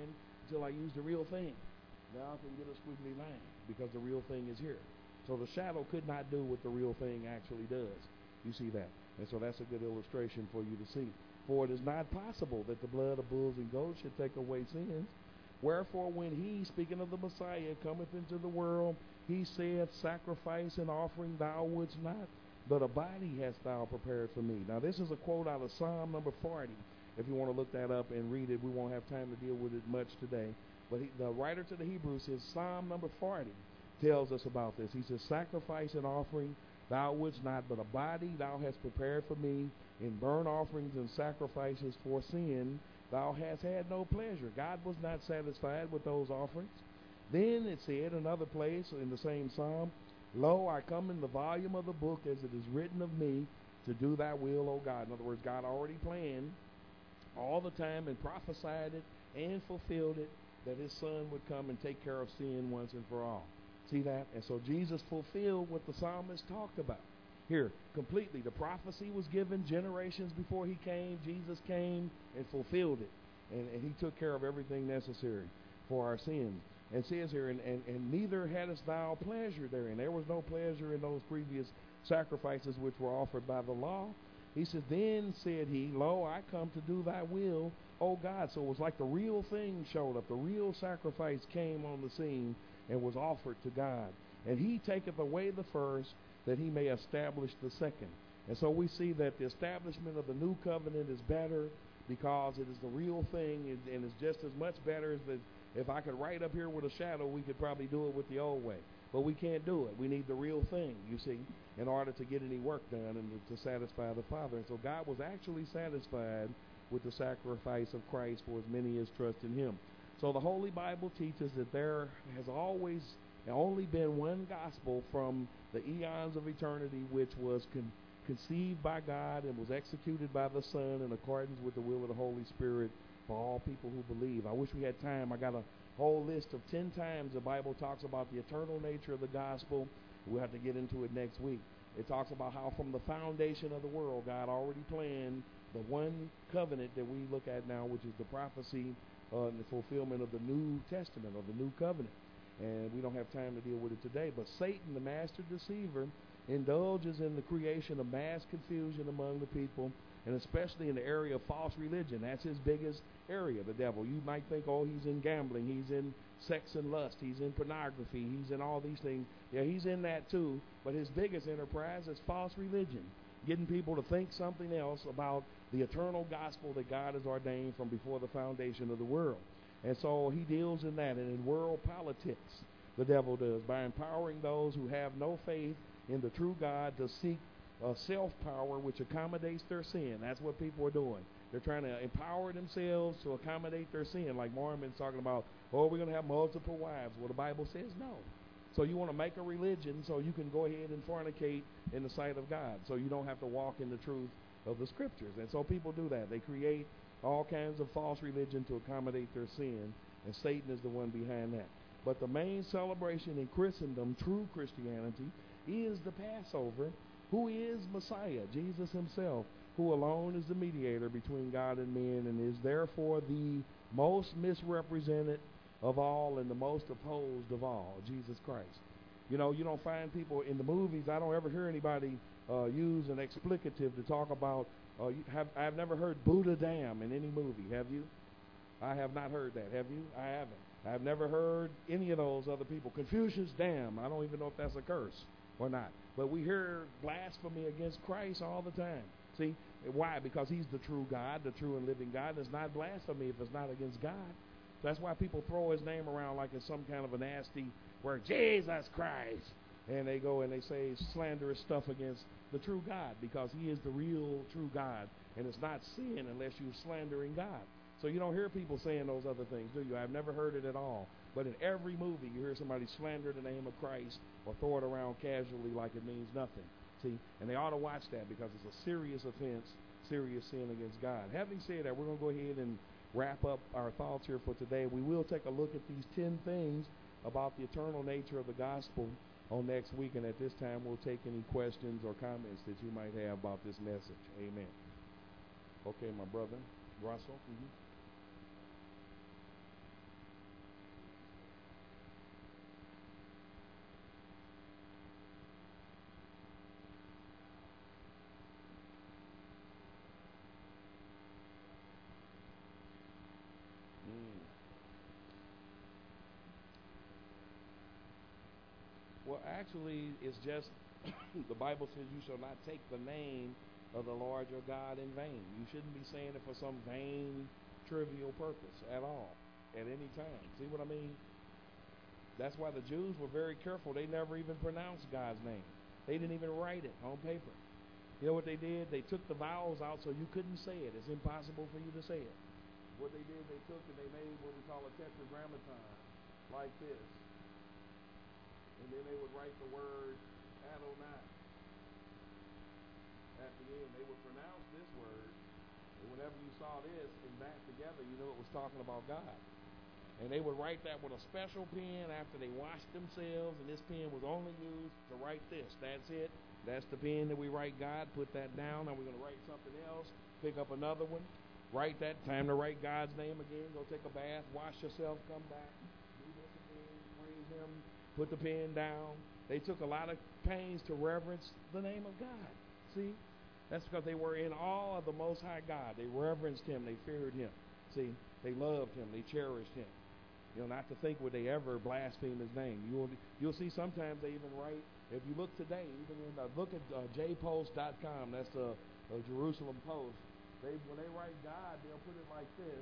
until I use the real thing. Now I can get a squiggly line because the real thing is here. So the shadow could not do what the real thing actually does. You see that? And so that's a good illustration for you to see. For it is not possible that the blood of bulls and goats should take away sins. Wherefore when he, speaking of the Messiah, cometh into the world, he said, sacrifice and offering thou wouldst not, but a body hast thou prepared for me. Now this is a quote out of Psalm number forty. If you want to look that up and read it, we won't have time to deal with it much today. But he, the writer to the Hebrews says Psalm number forty tells us about this. He says, sacrifice and offering thou wouldst not, but a body thou hast prepared for me. In burnt offerings and sacrifices for sin thou hast had no pleasure. God was not satisfied with those offerings. Then it said, another place in the same psalm, lo, I come in the volume of the book as it is written of me to do thy will, O God. In other words, God already planned all the time and prophesied it and fulfilled it that his son would come and take care of sin once and for all. See that? And so Jesus fulfilled what the psalmist talked about. Here, completely. The prophecy was given generations before he came. Jesus came and fulfilled it. And, and he took care of everything necessary for our sins. And it says here, and, and, and neither hadst thou pleasure therein. There was no pleasure in those previous sacrifices which were offered by the law. He says, then said he, lo, I come to do thy will, O God. So it was like the real thing showed up. The real sacrifice came on the scene and was offered to God. And he taketh away the first, that he may establish the second. And so we see that the establishment of the new covenant is better because it is the real thing, and, and it's just as much better as the, if I could write up here with a shadow, we could probably do it with the old way. But we can't do it. We need the real thing, you see, in order to get any work done and to, to satisfy the Father. And so God was actually satisfied with the sacrifice of Christ for as many as trust in him. So the Holy Bible teaches that there has always only been one gospel from the eons of eternity, which was con- conceived by God and was executed by the Son in accordance with the will of the Holy Spirit for all people who believe. I wish we had time. I got a whole list of ten times the Bible talks about the eternal nature of the gospel. We'll have to get into it next week. It talks about how from the foundation of the world, God already planned the one covenant that we look at now, which is the prophecy uh, and the fulfillment of the New Testament, or the New Covenant. And we don't have time to deal with it today. But Satan, the master deceiver, indulges in the creation of mass confusion among the people, and especially in the area of false religion. That's his biggest area, the devil. You might think, oh, he's in gambling, he's in sex and lust, he's in pornography, he's in all these things. Yeah, he's in that too. But his biggest enterprise is false religion, getting people to think something else about the eternal gospel that God has ordained from before the foundation of the world. And so he deals in that, and in world politics, the devil does, by empowering those who have no faith in the true God to seek uh, self-power, which accommodates their sin. That's what people are doing. They're trying to empower themselves to accommodate their sin, like Mormon's talking about, oh, we're going to have multiple wives. Well, the Bible says no. So you want to make a religion so you can go ahead and fornicate in the sight of God, so you don't have to walk in the truth of the Scriptures. And so people do that. They create all kinds of false religion to accommodate their sin, and Satan is the one behind that. But the main celebration in Christendom, true Christianity, is the Passover, who is Messiah, Jesus himself, who alone is the mediator between God and men, and is therefore the most misrepresented of all and the most opposed of all, Jesus Christ. You know, you don't find people in the movies, I don't ever hear anybody uh, use an explicative to talk about Uh, you have, I've never heard Buddha damn in any movie. Have you? I have not heard that. Have you? I haven't. I've never heard any of those other people. Confucius damn. I don't even know if that's a curse or not. But we hear blasphemy against Christ all the time. See? Why? Because he's the true God, the true and living God. It's not blasphemy if it's not against God. That's why people throw his name around like it's some kind of a nasty word. Jesus Christ. And they go and they say slanderous stuff against the true God, because he is the real true God, and it's not sin unless you're slandering God. So you don't hear people saying those other things, do you? I've never heard it at all. But in every movie you hear somebody slander the name of Christ or throw it around casually like it means nothing. See? And they ought to watch that, because it's a serious offense, serious sin against God. Having said that, we're going to go ahead and wrap up our thoughts here for today. We will take a look at these ten things about the eternal nature of the gospel on next week, and at this time we'll take any questions or comments that you might have about this message. Amen. Okay, my brother Russell. Mm-hmm. actually, it's just the Bible says you shall not take the name of the Lord your God in vain. You shouldn't be saying it for some vain, trivial purpose at all, at any time. See what I mean? That's why the Jews were very careful. They never even pronounced God's name. They didn't even write it on paper. You know what they did? They took the vowels out so you couldn't say it. It's impossible for you to say it. What they did, they took and they made what we call a tetragrammaton, like this. And then they would write the word Adonai at the end. They would pronounce this word, and whenever you saw this and that together, you knew it was talking about God. And they would write that with a special pen after they washed themselves, and this pen was only used to write this. That's it. That's the pen that we write God. Put that down. Now we're going to write something else. Pick up another one. Write that. Time to write God's name again. Go take a bath. Wash yourself. Come back. Do this again. Praise Him. Put the pen down. They took a lot of pains to reverence the name of God. See? That's because they were in awe of the Most High God. They reverenced Him. They feared Him. See? They loved Him. They cherished Him. You know, not to think would they ever blaspheme His name. You'll you'll see sometimes they even write. If you look today, even in uh, look at uh, j post dot com. That's the uh, Jerusalem Post. They when they write God, they'll put it like this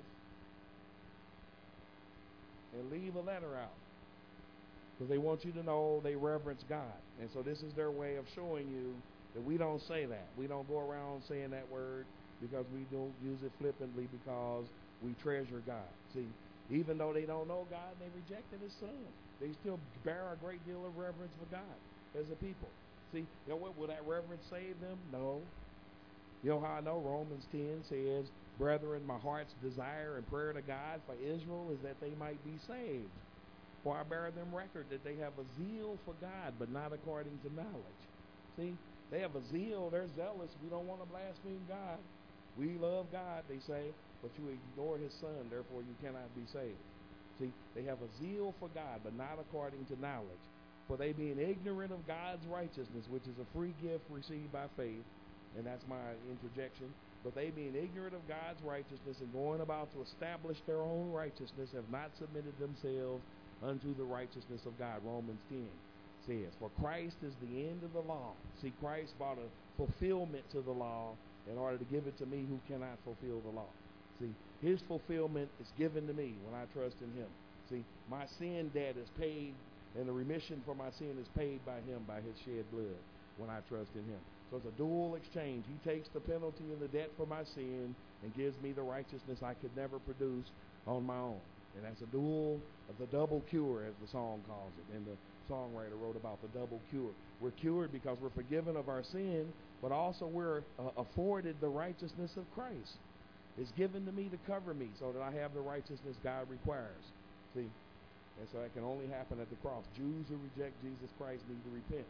and leave a letter out because they want you to know they reverence God. And so this is their way of showing you that we don't say that. We don't go around saying that word because we don't use it flippantly because we treasure God. See. Even though they don't know God, they rejected His Son. They still bear a great deal of reverence for God as a people. See, you know what? Will that reverence save them? No. You know how I know? Romans ten says, "Brethren, my heart's desire and prayer to God for Israel is that they might be saved. For I bear them record that they have a zeal for God, but not according to knowledge." See, they have a zeal. They're zealous. We don't want to blaspheme God. We love God, they say, but you ignore His Son, therefore you cannot be saved. See, they have a zeal for God, but not according to knowledge. For they being ignorant of God's righteousness, which is a free gift received by faith, and that's my interjection, but they being ignorant of God's righteousness and going about to establish their own righteousness have not submitted themselves unto the righteousness of God. Romans ten says, "For Christ is the end of the law." See, Christ brought a fulfillment to the law in order to give it to me who cannot fulfill the law. See, His fulfillment is given to me when I trust in Him. See, my sin debt is paid, and the remission for my sin is paid by Him by His shed blood when I trust in Him. So it's a dual exchange. He takes the penalty and the debt for my sin and gives me the righteousness I could never produce on my own. And that's a dual, the double cure, as the song calls it. And the songwriter wrote about the double cure. We're cured because we're forgiven of our sin, but also we're uh, afforded the righteousness of Christ. It's given to me to cover me so that I have the righteousness God requires. See? And so that can only happen at the cross. Jews who reject Jesus Christ need to repent.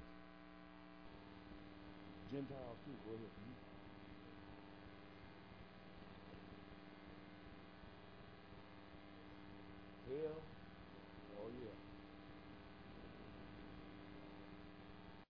Gentiles too. Go ahead. Hell? Oh yeah.